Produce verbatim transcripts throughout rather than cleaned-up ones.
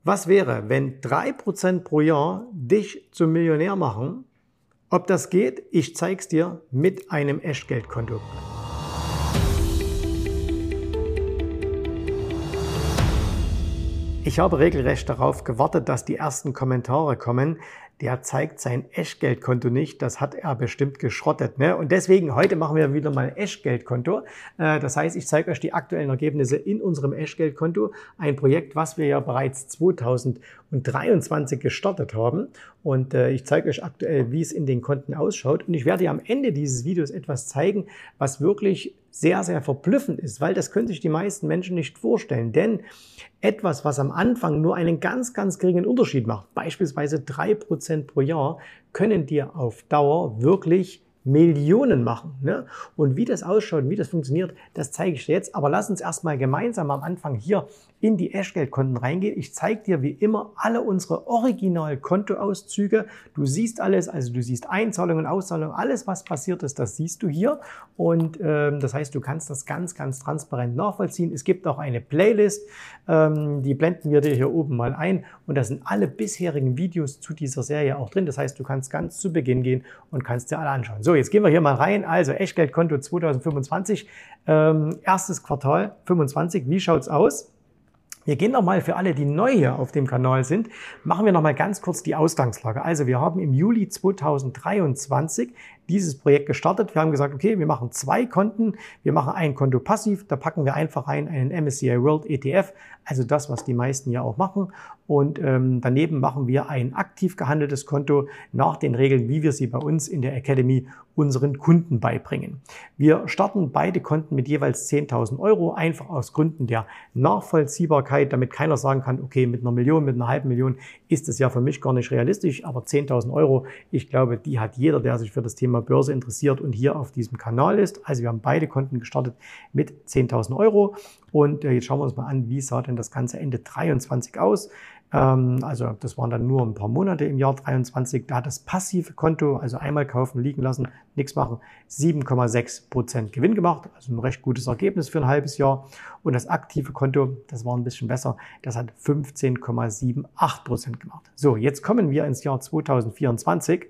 Was wäre, wenn drei Prozent pro Jahr dich zum Millionär machen? Ob das geht? Ich zeig's dir mit einem Echtgeldkonto. Ich habe regelrecht darauf gewartet, dass die ersten Kommentare kommen. Der zeigt sein Echtgeldkonto nicht. Das hat er bestimmt geschrottet, ne? Und deswegen, heute machen wir wieder mal Echtgeldkonto. Das heißt, ich zeige euch die aktuellen Ergebnisse in unserem Echtgeldkonto. Ein Projekt, was wir ja bereits zweitausenddreiundzwanzig gestartet haben. Und ich zeige euch aktuell, wie es in den Konten ausschaut. Und ich werde dir am Ende dieses Videos etwas zeigen, was wirklich sehr, sehr verblüffend ist, weil das können sich die meisten Menschen nicht vorstellen. Denn etwas, was am Anfang nur einen ganz, ganz geringen Unterschied macht, beispielsweise drei Prozent pro Jahr, können dir auf Dauer wirklich Millionen machen, ne? Und wie das ausschaut, wie das funktioniert, das zeige ich dir jetzt. Aber lass uns erstmal gemeinsam am Anfang hier in die Echtgeldkonten reingehen. Ich zeige dir wie immer alle unsere Original-Kontoauszüge. Du siehst alles, also du siehst Einzahlungen, Auszahlungen, alles was passiert ist, das siehst du hier. Und ähm, das heißt, du kannst das ganz, ganz transparent nachvollziehen. Es gibt auch eine Playlist, ähm, die blenden wir dir hier oben mal ein. Und da sind alle bisherigen Videos zu dieser Serie auch drin. Das heißt, du kannst ganz zu Beginn gehen und kannst dir alle anschauen. So, jetzt gehen wir hier mal rein. Also Echtgeldkonto zweitausendfünfundzwanzig, ähm, erstes Quartal fünfundzwanzig. Wie schaut's aus? Wir gehen nochmal für alle, die neu hier auf dem Kanal sind, machen wir nochmal ganz kurz die Ausgangslage. Also wir haben im Juli zweitausenddreiundzwanzig dieses Projekt gestartet. Wir haben gesagt, okay, wir machen zwei Konten. Wir machen ein Konto passiv, da packen wir einfach rein einen M S C I World E T F, also das, was die meisten ja auch machen. Und ähm, daneben machen wir ein aktiv gehandeltes Konto nach den Regeln, wie wir sie bei uns in der Academy unseren Kunden beibringen. Wir starten beide Konten mit jeweils zehntausend Euro, einfach aus Gründen der Nachvollziehbarkeit, damit keiner sagen kann, okay, mit einer Million, mit einer halben Million ist es ja für mich gar nicht realistisch, aber zehntausend Euro, ich glaube, die hat jeder, der sich für das Thema Börse interessiert und hier auf diesem Kanal ist. Also wir haben beide Konten gestartet mit zehntausend Euro und jetzt schauen wir uns mal an, wie sah denn das Ganze Ende dreiundzwanzig aus. Also das waren dann nur ein paar Monate im Jahr dreiundzwanzig. Da hat das passive Konto, also einmal kaufen, liegen lassen, nichts machen, sieben Komma sechs Prozent Gewinn gemacht. Also ein recht gutes Ergebnis für ein halbes Jahr. Und das aktive Konto, das war ein bisschen besser, das hat fünfzehn Komma achtundsiebzig Prozent gemacht. So, jetzt kommen wir ins Jahr zweitausendvierundzwanzig.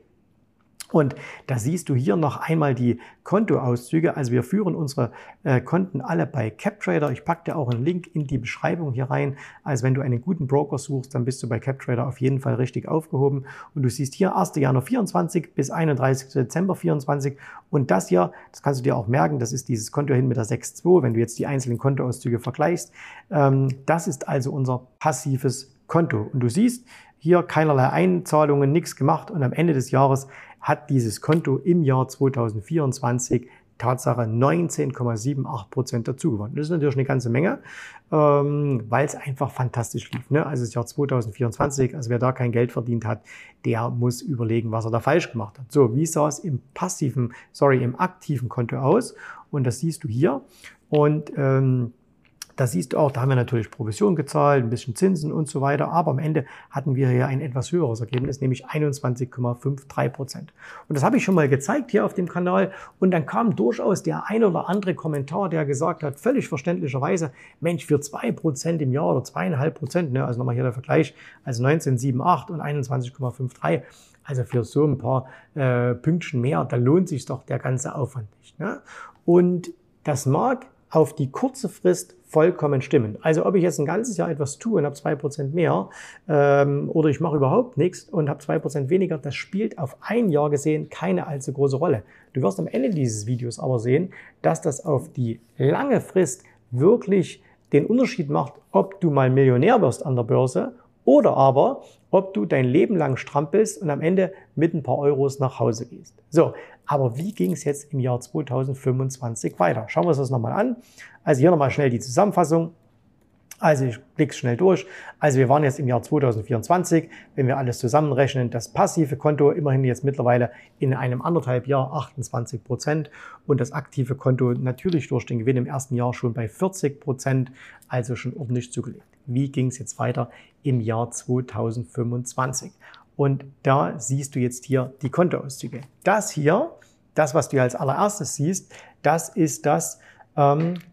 Und da siehst du hier noch einmal die Kontoauszüge. Also wir führen unsere äh, Konten alle bei CapTrader. Ich packe dir auch einen Link in die Beschreibung hier rein. Also wenn du einen guten Broker suchst, dann bist du bei CapTrader auf jeden Fall richtig aufgehoben. Und du siehst hier erster Januar vierundzwanzig bis einunddreißigster Dezember vierundzwanzig. Und das hier, das kannst du dir auch merken, das ist dieses Konto hin mit der sechs Komma zwei, wenn du jetzt die einzelnen Kontoauszüge vergleichst. Ähm, das ist also unser passives Konto. Und du siehst hier keinerlei Einzahlungen, nichts gemacht. Und am Ende des Jahres hat dieses Konto im Jahr zweitausendvierundzwanzig Tatsache neunzehn Komma achtundsiebzig Prozent dazugewonnen. Das ist natürlich eine ganze Menge, ähm, weil es einfach fantastisch lief, ne? Also das Jahr zweitausendvierundzwanzig, also wer da kein Geld verdient hat, der muss überlegen, was er da falsch gemacht hat. So, wie sah es im passiven, sorry, im aktiven Konto aus? Und das siehst du hier. Und ähm, da siehst du auch, da haben wir natürlich Provision gezahlt, ein bisschen Zinsen und so weiter, aber am Ende hatten wir hier ein etwas höheres Ergebnis, nämlich einundzwanzig Komma dreiundfünfzig Prozent. Und das habe ich schon mal gezeigt hier auf dem Kanal und dann kam durchaus der ein oder andere Kommentar, der gesagt hat, völlig verständlicherweise, Mensch, für zwei Prozent im Jahr oder zwei Komma fünf Prozent, ne, also nochmal hier der Vergleich, also neunzehn Komma achtundsiebzig und einundzwanzig Komma dreiundfünfzig, also für so ein paar äh, Pünktchen mehr, da lohnt sich doch der ganze Aufwand nicht, ne? Und das mag auf die kurze Frist vollkommen stimmen. Also ob ich jetzt ein ganzes Jahr etwas tue und habe zwei Prozent mehr ähm, oder ich mache überhaupt nichts und habe zwei Prozent weniger, das spielt auf ein Jahr gesehen keine allzu große Rolle. Du wirst am Ende dieses Videos aber sehen, dass das auf die lange Frist wirklich den Unterschied macht, ob du mal Millionär wirst an der Börse oder aber, ob du dein Leben lang strampelst und am Ende mit ein paar Euros nach Hause gehst. So, aber wie ging es jetzt im Jahr zweitausendfünfundzwanzig weiter? Schauen wir uns das nochmal an. Also hier nochmal schnell die Zusammenfassung. Also ich klicke schnell durch. Also wir waren jetzt im Jahr zweitausendvierundzwanzig, wenn wir alles zusammenrechnen, das passive Konto immerhin jetzt mittlerweile in einem anderthalb Jahr achtundzwanzig Prozent und das aktive Konto natürlich durch den Gewinn im ersten Jahr schon bei vierzig Prozent, also schon ordentlich zugelegt. Wie ging es jetzt weiter im Jahr zweitausendfünfundzwanzig? Und da siehst du jetzt hier die Kontoauszüge. Das hier, das was du als allererstes siehst, das ist das ähm,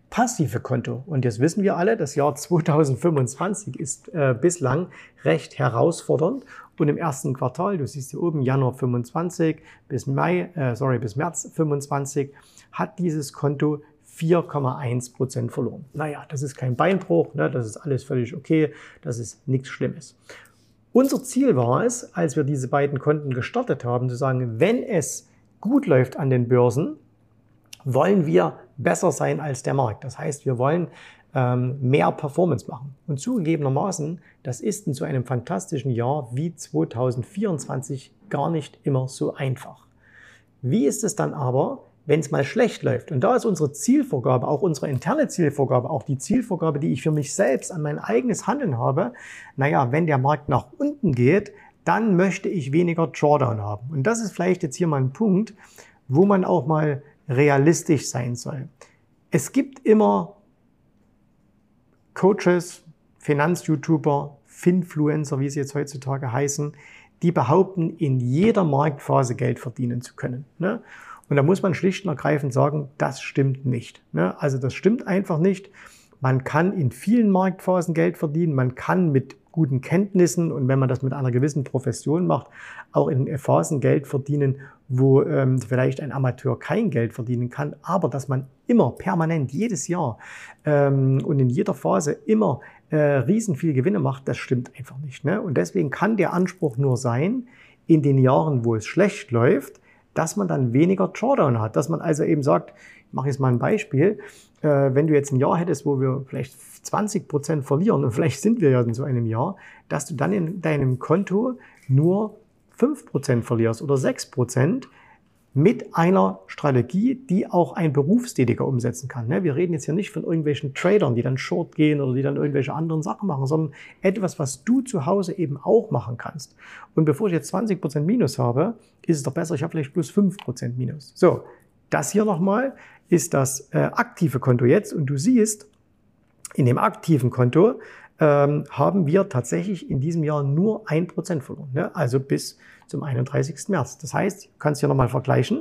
passive Konto. Und jetzt wissen wir alle, das Jahr zweitausendfünfundzwanzig ist äh, bislang recht herausfordernd. Und im ersten Quartal, du siehst hier oben Januar fünfundzwanzig bis Mai, äh, sorry, bis März fünfundzwanzig, hat dieses Konto vier Komma eins Prozent verloren. Naja, das ist kein Beinbruch, ne? Das ist alles völlig okay, das ist nichts Schlimmes. Unser Ziel war es, als wir diese beiden Konten gestartet haben, zu sagen, wenn es gut läuft an den Börsen, wollen wir besser sein als der Markt. Das heißt, wir wollen ähm, mehr Performance machen. Und zugegebenermaßen, das ist in so einem fantastischen Jahr wie zweitausendvierundzwanzig gar nicht immer so einfach. Wie ist es dann aber, wenn es mal schlecht läuft? Und da ist unsere Zielvorgabe, auch unsere interne Zielvorgabe, auch die Zielvorgabe, die ich für mich selbst an mein eigenes Handeln habe, naja, wenn der Markt nach unten geht, dann möchte ich weniger Drawdown haben. Und das ist vielleicht jetzt hier mal ein Punkt, wo man auch mal realistisch sein soll. Es gibt immer Coaches, Finanz-YouTuber, Finfluencer, wie sie jetzt heutzutage heißen, die behaupten, in jeder Marktphase Geld verdienen zu können. Ne? Und da muss man schlicht und ergreifend sagen, das stimmt nicht. Ne? Also das stimmt einfach nicht. Man kann in vielen Marktphasen Geld verdienen, man kann mit guten Kenntnissen und wenn man das mit einer gewissen Profession macht, auch in Phasen Geld verdienen, wo ähm, vielleicht ein Amateur kein Geld verdienen kann, aber dass man immer permanent, jedes Jahr ähm, und in jeder Phase immer äh, riesen viel Gewinne macht, das stimmt einfach nicht. Ne? Und deswegen kann der Anspruch nur sein, in den Jahren, wo es schlecht läuft, dass man dann weniger Drawdown hat, dass man also eben sagt, ich mache jetzt mal ein Beispiel, äh, wenn du jetzt ein Jahr hättest, wo wir vielleicht zwanzig Prozent verlieren, und vielleicht sind wir ja in so einem Jahr, dass du dann in deinem Konto nur fünf Prozent verlierst oder sechs Prozent mit einer Strategie, die auch ein Berufstätiger umsetzen kann. Wir reden jetzt hier nicht von irgendwelchen Tradern, die dann Short gehen oder die dann irgendwelche anderen Sachen machen, sondern etwas, was du zu Hause eben auch machen kannst. Und bevor ich jetzt zwanzig Prozent Minus habe, ist es doch besser, ich habe vielleicht plus fünf Prozent Minus. So, das hier nochmal ist das äh, aktive Konto jetzt und du siehst, in dem aktiven Konto ähm, haben wir tatsächlich in diesem Jahr nur ein Prozent verloren, ne? Also bis zum einunddreißigsten März. Das heißt, du kannst hier nochmal vergleichen,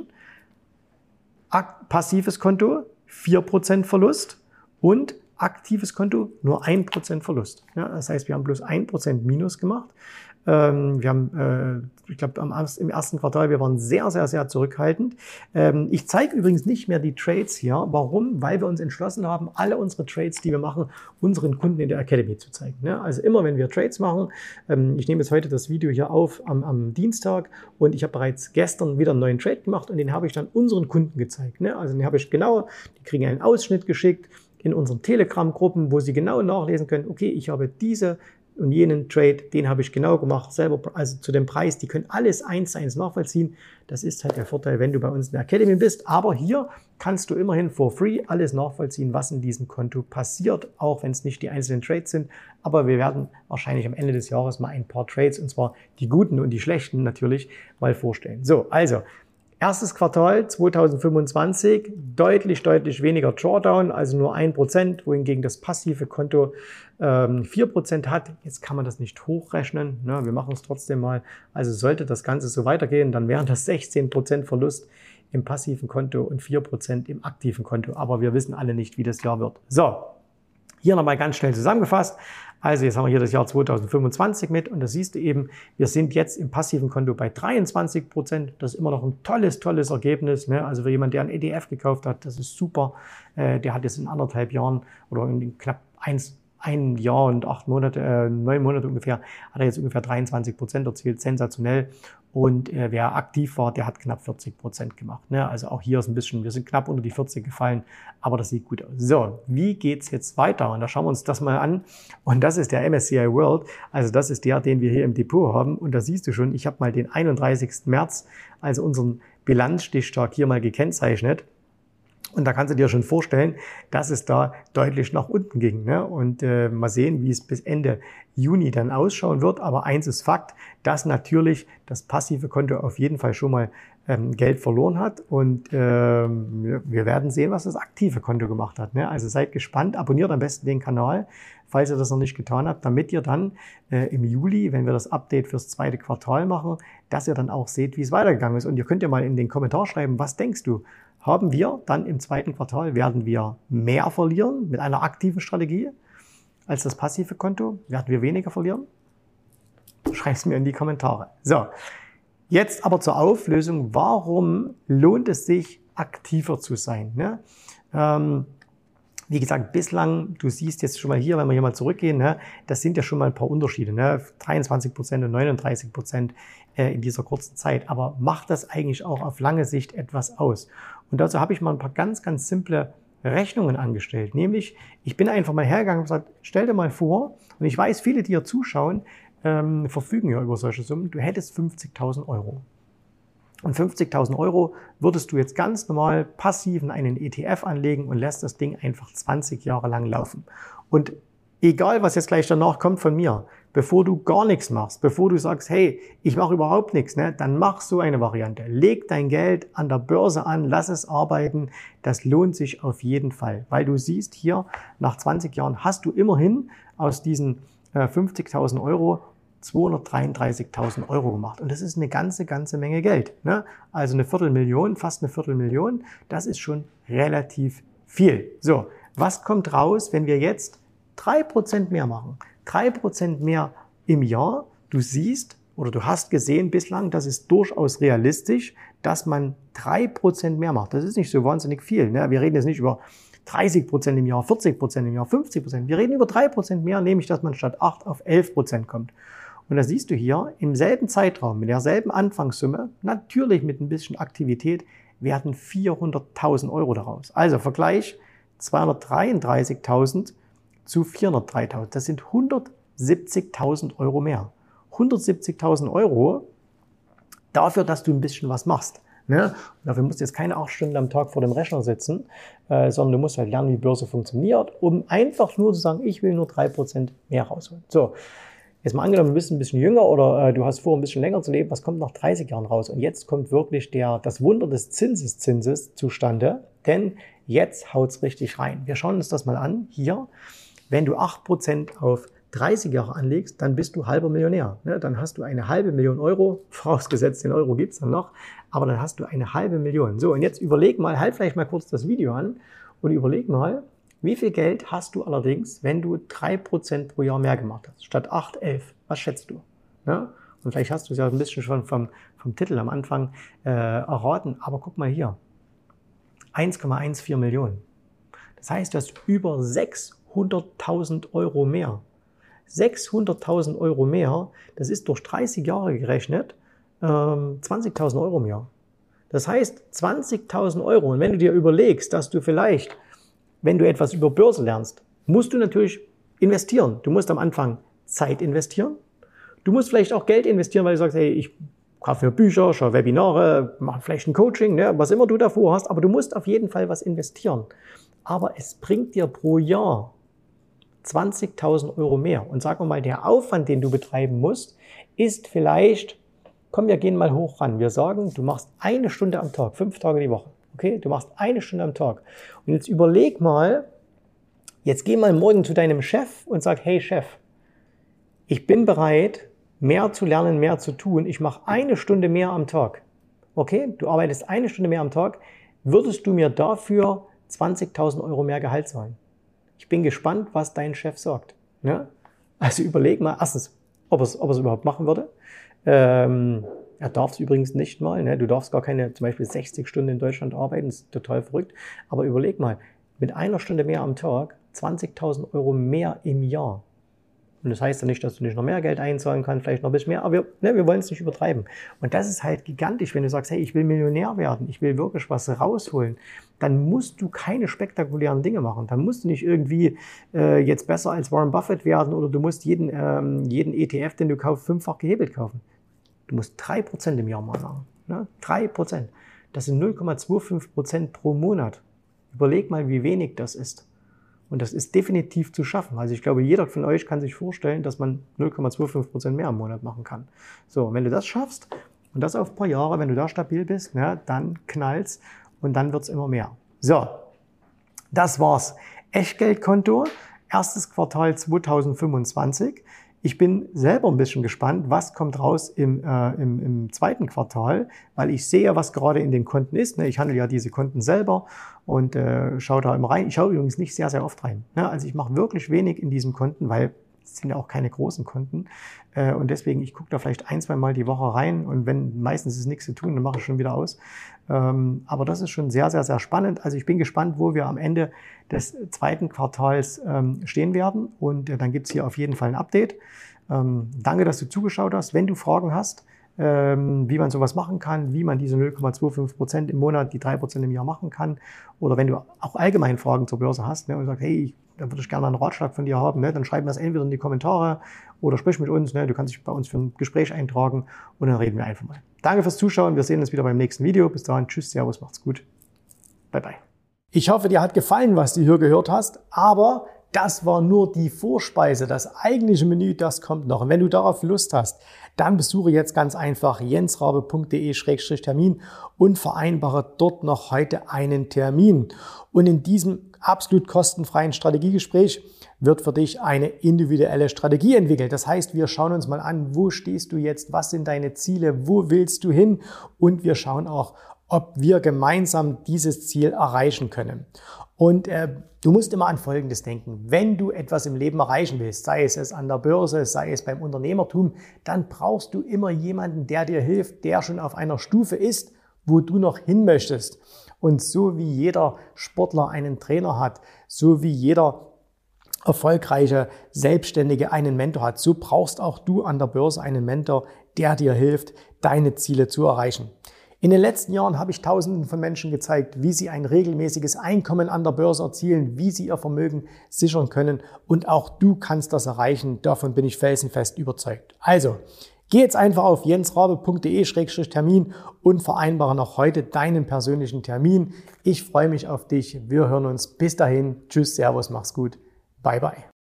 Ak- passives Konto vier Prozent Verlust und aktives Konto nur ein Prozent Verlust. Ja, das heißt, wir haben bloß ein Prozent Minus gemacht. Ähm, wir haben, äh, ich glaube, im ersten Quartal, wir waren sehr, sehr, sehr zurückhaltend. Ähm, ich zeige übrigens nicht mehr die Trades hier. Warum? Weil wir uns entschlossen haben, alle unsere Trades, die wir machen, unseren Kunden in der Academy zu zeigen. Ne? Also immer, wenn wir Trades machen, ähm, ich nehme jetzt heute das Video hier auf am, am Dienstag und ich habe bereits gestern wieder einen neuen Trade gemacht und den habe ich dann unseren Kunden gezeigt. Ne? Also den habe ich genau, die kriegen einen Ausschnitt geschickt in unseren Telegram-Gruppen, wo sie genau nachlesen können, okay, ich habe diese und jenen Trade, den habe ich genau gemacht, selber, also zu dem Preis, die können alles eins zu eins nachvollziehen. Das ist halt der Vorteil, wenn du bei uns in der Academy bist. Aber hier kannst du immerhin for free alles nachvollziehen, was in diesem Konto passiert, auch wenn es nicht die einzelnen Trades sind. Aber wir werden wahrscheinlich am Ende des Jahres mal ein paar Trades, und zwar die guten und die schlechten natürlich, mal vorstellen. So, also erstes Quartal zweitausendfünfundzwanzig, deutlich, deutlich weniger Drawdown, also nur ein Prozent, wohingegen das passive Konto ähm, vier Prozent hat. Jetzt kann man das nicht hochrechnen, ne? Wir machen es trotzdem mal. Also sollte das Ganze so weitergehen, dann wären das sechzehn Prozent Verlust im passiven Konto und vier Prozent im aktiven Konto. Aber wir wissen alle nicht, wie das Jahr wird. So, hier nochmal ganz schnell zusammengefasst. Also jetzt haben wir hier das Jahr zweitausendfünfundzwanzig mit und da siehst du eben, wir sind jetzt im passiven Konto bei dreiundzwanzig Prozent. Das ist immer noch ein tolles, tolles Ergebnis. Ne? Also für jemanden, der ein E T F gekauft hat, das ist super. Äh, der hat jetzt in anderthalb Jahren oder in knapp eins, ein Jahr und acht Monate, äh, neun Monate ungefähr, hat er jetzt ungefähr dreiundzwanzig Prozent erzielt. Sensationell. Und äh, wer aktiv war, der hat knapp vierzig Prozent gemacht. Ne? Also auch hier ist ein bisschen, wir sind knapp unter die vierzig gefallen, aber das sieht gut aus. So, wie geht's jetzt weiter? Und da schauen wir uns das mal an. Und das ist der M S C I World. Also das ist der, den wir hier im Depot haben. Und da siehst du schon, ich habe mal den einunddreißigsten März, also unseren Bilanzstichtag hier mal gekennzeichnet. Und da kannst du dir schon vorstellen, dass es da deutlich nach unten ging. Ne? Und äh, mal sehen, wie es bis Ende Juni dann ausschauen wird. Aber eins ist Fakt, dass natürlich das passive Konto auf jeden Fall schon mal ähm, Geld verloren hat. Und ähm, wir, wir werden sehen, was das aktive Konto gemacht hat. Ne? Also seid gespannt, abonniert am besten den Kanal, falls ihr das noch nicht getan habt, damit ihr dann äh, im Juli, wenn wir das Update fürs zweite Quartal machen, dass ihr dann auch seht, wie es weitergegangen ist. Und ihr könnt ja mal in den Kommentar schreiben, was denkst du? haben wir dann im zweiten Quartal, werden wir mehr verlieren mit einer aktiven Strategie als das passive Konto? Werden wir weniger verlieren? Schreib es mir in die Kommentare. So, jetzt aber zur Auflösung. Warum lohnt es sich, aktiver zu sein? Ne? Ähm, Wie gesagt, bislang, du siehst jetzt schon mal hier, wenn wir hier mal zurückgehen, ne, das sind ja schon mal ein paar Unterschiede, ne, dreiundzwanzig Prozent und neununddreißig Prozent äh, in dieser kurzen Zeit. Aber macht das eigentlich auch auf lange Sicht etwas aus? Und dazu habe ich mal ein paar ganz, ganz simple Rechnungen angestellt. Nämlich, ich bin einfach mal hergegangen und gesagt, stell dir mal vor, und ich weiß, viele, die hier zuschauen, ähm, verfügen ja über solche Summen, du hättest fünfzigtausend Euro. Und fünfzigtausend Euro würdest du jetzt ganz normal passiv in einen E T F anlegen und lässt das Ding einfach zwanzig Jahre lang laufen. Und egal, was jetzt gleich danach kommt von mir, bevor du gar nichts machst, bevor du sagst, hey, ich mache überhaupt nichts, ne, dann mach so eine Variante. Leg dein Geld an der Börse an, lass es arbeiten. Das lohnt sich auf jeden Fall, weil du siehst hier, nach zwanzig Jahren hast du immerhin aus diesen äh, fünfzigtausend Euro zweihundertdreiunddreißigtausend Euro gemacht. Und das ist eine ganze, ganze Menge Geld. Ne? Also eine Viertelmillion, fast eine Viertelmillion, das ist schon relativ viel. So, was kommt raus, wenn wir jetzt drei Prozent mehr machen? drei Prozent mehr im Jahr. Du siehst oder du hast gesehen bislang, das ist durchaus realistisch, dass man drei Prozent mehr macht. Das ist nicht so wahnsinnig viel. Ne? Wir reden jetzt nicht über dreißig Prozent im Jahr, vierzig Prozent im Jahr, fünfzig Prozent. Wir reden über drei Prozent mehr, nämlich dass man statt acht auf elf Prozent kommt. Und da siehst du hier, im selben Zeitraum, mit derselben Anfangssumme, natürlich mit ein bisschen Aktivität, werden vierhunderttausend Euro daraus. Also Vergleich zweihundertdreiunddreißigtausend zu vierhundertdreitausend. Das sind hundertsiebzigtausend Euro mehr. hundertsiebzigtausend Euro dafür, dass du ein bisschen was machst. Ne? Und dafür musst du jetzt keine acht Stunden am Tag vor dem Rechner sitzen, äh, sondern du musst halt lernen, wie Börse funktioniert, um einfach nur zu sagen, ich will nur drei Prozent mehr rausholen. So. Jetzt mal angenommen, du bist ein bisschen jünger oder äh, du hast vor, ein bisschen länger zu leben, was kommt nach dreißig Jahren raus? Und jetzt kommt wirklich der, das Wunder des Zinseszinses zustande, denn jetzt haut's richtig rein. Wir schauen uns das mal an. Hier, wenn du acht Prozent auf dreißig Jahre anlegst, dann bist du halber Millionär. Ne? Dann hast du eine halbe Million Euro, vorausgesetzt den Euro gibt's dann noch, aber dann hast du eine halbe Million. So, und jetzt überleg mal, halt vielleicht mal kurz das Video an und überleg mal, wie viel Geld hast du allerdings, wenn du drei Prozent pro Jahr mehr gemacht hast, statt acht, elf? Was schätzt du? Ja? Und vielleicht hast du es ja ein bisschen schon vom, vom Titel am Anfang äh, erraten, aber guck mal hier, eins Komma vierzehn Millionen. Das heißt, du hast über sechshunderttausend Euro mehr. sechshunderttausend Euro mehr, das ist durch dreißig Jahre gerechnet ähm, zwanzigtausend Euro im Jahr. Das heißt, zwanzigtausend Euro. Und wenn du dir überlegst, dass du vielleicht, wenn du etwas über Börse lernst, musst du natürlich investieren. Du musst am Anfang Zeit investieren. Du musst vielleicht auch Geld investieren, weil du sagst, hey, ich kaufe mir Bücher, schaue Webinare, mache vielleicht ein Coaching, ne, was immer du davor hast. Aber du musst auf jeden Fall was investieren. Aber es bringt dir pro Jahr zwanzigtausend Euro mehr. Und sagen wir mal, der Aufwand, den du betreiben musst, ist vielleicht, komm, wir gehen mal hoch ran. Wir sagen, du machst eine Stunde am Tag, fünf Tage die Woche. Okay, du machst eine Stunde am Tag. Und jetzt überleg mal, jetzt geh mal morgen zu deinem Chef und sag, hey Chef, ich bin bereit, mehr zu lernen, mehr zu tun. Ich mache eine Stunde mehr am Tag. Okay, du arbeitest eine Stunde mehr am Tag. Würdest du mir dafür zwanzigtausend Euro mehr Gehalt zahlen? Ich bin gespannt, was dein Chef sagt. Ja? Also überleg mal, erstens, ob er es ob er es überhaupt machen würde. Ähm, er darf es übrigens nicht mal. Ne? Du darfst gar keine, zum Beispiel sechzig Stunden in Deutschland arbeiten. Das ist total verrückt. Aber überleg mal, mit einer Stunde mehr am Tag, zwanzigtausend Euro mehr im Jahr. Und das heißt ja nicht, dass du nicht noch mehr Geld einzahlen kannst, vielleicht noch ein bisschen mehr, aber wir, ne, wir wollen es nicht übertreiben. Und das ist halt gigantisch, wenn du sagst, hey, ich will Millionär werden, ich will wirklich was rausholen, dann musst du keine spektakulären Dinge machen. Dann musst du nicht irgendwie äh, jetzt besser als Warren Buffett werden oder du musst jeden, ähm, jeden E T F, den du kaufst, fünffach gehebelt kaufen. Du musst drei Prozent im Jahr mal machen. Ne? drei Prozent. Das sind null Komma fünfundzwanzig Prozent pro Monat. Überleg mal, wie wenig das ist. Und das ist definitiv zu schaffen. Also ich glaube, jeder von euch kann sich vorstellen, dass man null Komma fünfundzwanzig Prozent mehr im Monat machen kann. So, wenn du das schaffst und das auf ein paar Jahre, wenn du da stabil bist, ja, dann knallt's und dann wird's immer mehr. So, das war's. Echtgeldkonto, erstes Quartal zweitausendfünfundzwanzig. Ich bin selber ein bisschen gespannt, was kommt raus im, äh, im, im zweiten Quartal, weil ich sehe, was gerade in den Konten ist. Ne? Ich handle ja diese Konten selber und äh, schaue da immer rein. Ich schaue übrigens nicht sehr, sehr oft rein. Ne? Also ich mache wirklich wenig in diesen Konten, weil es sind ja auch keine großen Konten. Äh, und deswegen, ich gucke da vielleicht ein, zwei Mal die Woche rein und wenn meistens ist nichts zu tun, dann mache ich schon wieder aus. Ähm, aber das ist schon sehr, sehr, sehr spannend. Also ich bin gespannt, wo wir am Ende des zweiten Quartals ähm, stehen werden. Und äh, dann gibt's hier auf jeden Fall ein Update. Ähm, danke, dass du zugeschaut hast. Wenn du Fragen hast, ähm, wie man sowas machen kann, wie man diese null Komma fünfundzwanzig Prozent im Monat, die drei Prozent im Jahr machen kann, oder wenn du auch allgemein Fragen zur Börse hast, ne, und sagst, hey, da würde ich gerne mal einen Ratschlag von dir haben, ne, dann schreib mir das entweder in die Kommentare oder sprich mit uns. Ne, du kannst dich bei uns für ein Gespräch eintragen und dann reden wir einfach mal. Danke fürs Zuschauen. Wir sehen uns wieder beim nächsten Video. Bis dahin, tschüss, servus, macht's gut. Bye, bye. Ich hoffe, dir hat gefallen, was du hier gehört hast, aber das war nur die Vorspeise. Das eigentliche Menü, das kommt noch. Und wenn du darauf Lust hast, dann besuche jetzt ganz einfach jensrabe punkt de Schrägstrich Termin und vereinbare dort noch heute einen Termin. Und in diesem absolut kostenfreien Strategiegespräch wird für dich eine individuelle Strategie entwickelt. Das heißt, wir schauen uns mal an, wo stehst du jetzt, was sind deine Ziele, wo willst du hin, und wir schauen auch, ob wir gemeinsam dieses Ziel erreichen können. Und äh, du musst immer an Folgendes denken: Wenn du etwas im Leben erreichen willst, sei es es an der Börse, sei es beim Unternehmertum, dann brauchst du immer jemanden, der dir hilft, der schon auf einer Stufe ist, wo du noch hin möchtest. Und so wie jeder Sportler einen Trainer hat, so wie jeder erfolgreiche Selbstständige einen Mentor hat, so brauchst auch du an der Börse einen Mentor, der dir hilft, deine Ziele zu erreichen. In den letzten Jahren habe ich Tausenden von Menschen gezeigt, wie sie ein regelmäßiges Einkommen an der Börse erzielen, wie sie ihr Vermögen sichern können, und auch du kannst das erreichen. Davon bin ich felsenfest überzeugt. Also, geh jetzt einfach auf jensrabe punkt de Schrägstrich Termin und vereinbare noch heute deinen persönlichen Termin. Ich freue mich auf dich. Wir hören uns. Bis dahin. Tschüss, servus, mach's gut. Bye, bye.